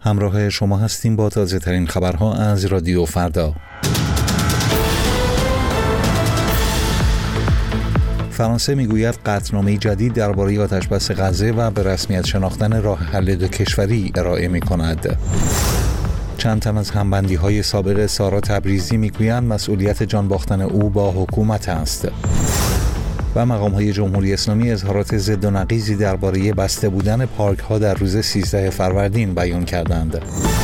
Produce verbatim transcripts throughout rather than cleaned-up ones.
همراه شما هستیم با تازه ترین خبرها از رادیو فردا. فرانسه میگوید قطعنامه‌ای جدید درباره آتش‌بس غزه و به رسمیت شناختن راه حل دو کشوری ارائه می‌کند. چند تن از همبندی‌های سابق سارا تبریزی میگویند مسئولیت جان باختن او با حکومت است. و مقام‌های جمهوری اسلامی اظهارات ضد و نقیضی درباره بسته بودن پارک‌ها در روز سیزده فروردین بیان کردند.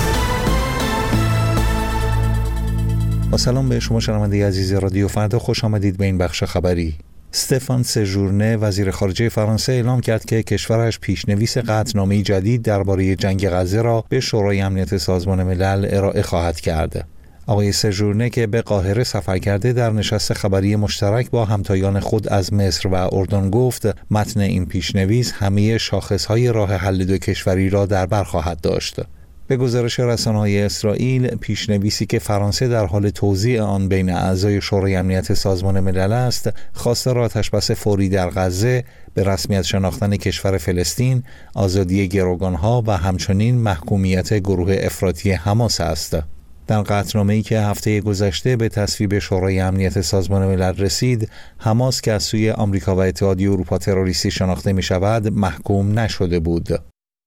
با سلام به شما شنونده عزیز رادیو فردا، خوش آمدید به این بخش خبری. استفان سژورنه وزیر خارجه فرانسه اعلام کرد که کشورش پیشنویس قطعنامه‌ای جدید درباره جنگ غزه را به شورای امنیت سازمان ملل ارائه خواهد کرد. آقای سژورنه که به قاهره سفر کرده در نشست خبری مشترک با همتایان خود از مصر و اردن گفت متن این پیشنویس همه شاخص‌های راه حل دو کشوری را در بر خواهد داشت. به گزارش رسانه‌های اسرائیل، پیشنویسی که فرانسه در حال توزیع آن بین اعضای شورای امنیت سازمان ملل است، خواستار آتش‌بس فوری در غزه، به رسمیت شناختن کشور فلسطین، آزادی گروگان‌ها و همچنین محکومیت گروه افراطی حماس است. در قطعنامه‌ای که هفته گذشته به تصویب شورای امنیت سازمان ملل رسید، حماس که از سوی آمریکا و اتحادیه اروپا تروریستی شناخته می‌شود، محکوم نشده بود.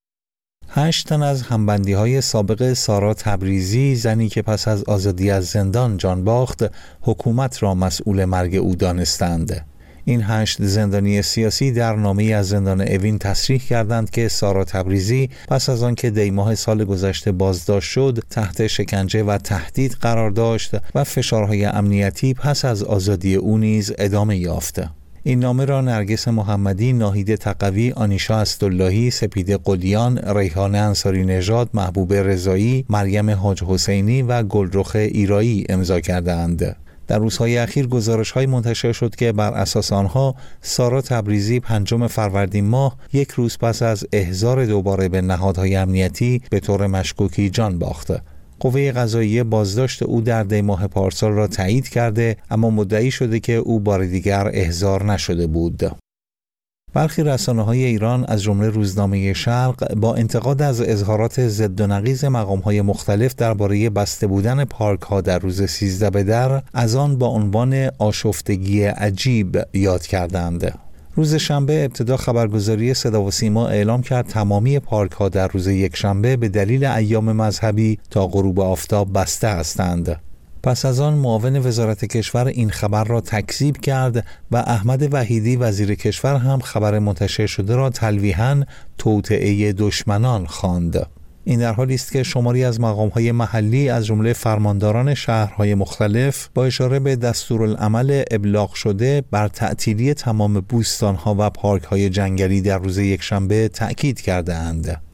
هشت تن از همبندی‌های سابق سارا تبریزی، زنی که پس از آزادی از زندان جان باخت، حکومت را مسئول مرگ او دانستند. این هشت زندانی سیاسی در نامه‌ای از زندان اوین تصریح کردند که سارا تبریزی پس از آن که دی ماه سال گذشته بازداشت شد، تحت شکنجه و تهدید قرار داشت و فشارهای امنیتی پس از آزادی او نیز ادامه یافت. این نامه را نرگس محمدی، ناهید تقوی، آنیشا اسداللهی، سپیده قلیان، ریحانه انصاری نژاد، محبوب رضایی، مریم حاج حسینی و گلرخ ایرایی امضا کردند. در روزهای اخیر گزارش‌های منتشر شد که بر اساس آنها سارا تبریزی پنجم فروردین ماه، یک روز پس از احضار دوباره به نهادهای امنیتی، به طور مشکوکی جان باخت. قوه قضاییه بازداشت او در دی ماه پارسال را تایید کرده، اما مدعی شده که او بار دیگر احضار نشده بود. برخی رسانه‌های ایران از جمله روزنامه شرق با انتقاد از اظهارات ضد و نقیض مقام‌های مختلف درباره بسته بودن پارک‌ها در روز سیزده بدر، از آن با عنوان آشفتگی عجیب یاد کردند. روز شنبه ابتدا خبرگزاری صدا و سیما اعلام کرد تمامی پارک‌ها در روز یک شنبه به دلیل ایام مذهبی تا غروب آفتاب بسته هستند. پس از آن معاون وزارت کشور این خبر را تکذیب کرد و احمد وحیدی وزیر کشور هم خبر منتشر شده را تلویحاً توطئه دشمنان خواند. این در حالی است که شماری از مقام‌های محلی از جمله فرمانداران شهرهای مختلف با اشاره به دستورالعمل ابلاغ شده بر تعطیلی تمام بوستان‌ها و پارک‌های جنگلی در روز یکشنبه تأکید کرده‌اند.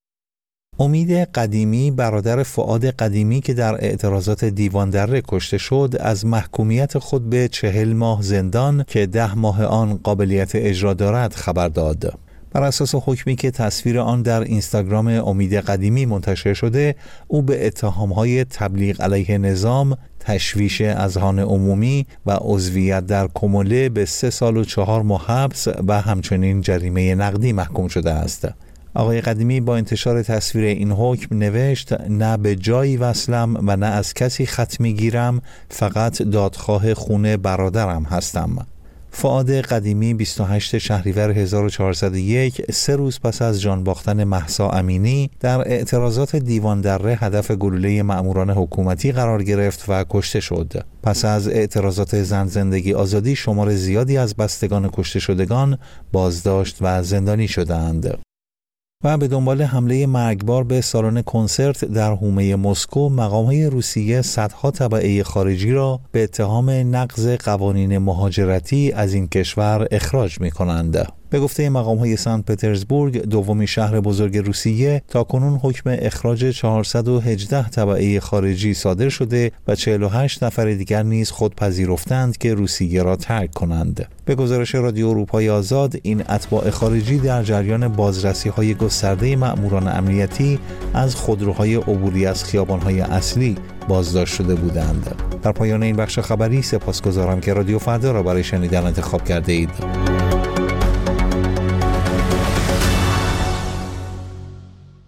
امید قدیمی، برادر فؤاد قدیمی که در اعتراضات دیوان دره کشته شد، از محکومیت خود به چهل ماه زندان که ده ماه آن قابلیت اجرا دارد خبر داد. بر اساس حکمی که تصویر آن در اینستاگرام امید قدیمی منتشر شده، او به اتهام‌های تبلیغ علیه نظام، تشویش اذهان عمومی و عضویت در کموله به سه سال و چهار ماه حبس و همچنین جریمه نقدی محکوم شده است. آقای قدیمی با انتشار تصویر این حکم نوشت: نه به جایی وصلم و نه از کسی خط میگیرم، فقط دادخواه خون برادرم هستم. فؤاد قدیمی بیست و هشتم شهریور هزار و چهارصد و یک، سه روز پس از جان باختن مهسا امینی، در اعتراضات دیوان دره هدف گلوله مأموران حکومتی قرار گرفت و کشته شد. پس از اعتراضات زن زندگی آزادی، شمار زیادی از بستگان کشته شدگان بازداشت و زندانی شدند. و به دنبال حمله مرگبار به سالن کنسرت در حومه مسکو، مقام‌های روسیه صدها تبعه خارجی را به اتهام نقض قوانین مهاجرتی از این کشور اخراج می‌کنند. به گفته مقام‌های سن پترزبورگ، دومین شهر بزرگ روسیه، تاکنون حکم اخراج چهارصد و هجده تبعه خارجی صادر شده و چهل و هشت نفر دیگر نیز خود پذیرفتند که روسیه را ترک کنند. به گزارش رادیو اروپای آزاد، این اتباع خارجی در جریان بازرسی‌های گسترده مأموران امنیتی از خودروهای عبوری از خیابان‌های اصلی بازداشت شده بودند. در پایان این بخش خبری سپاسگزارم که رادیو فردا را برای شنیدن انتخاب کرده اید.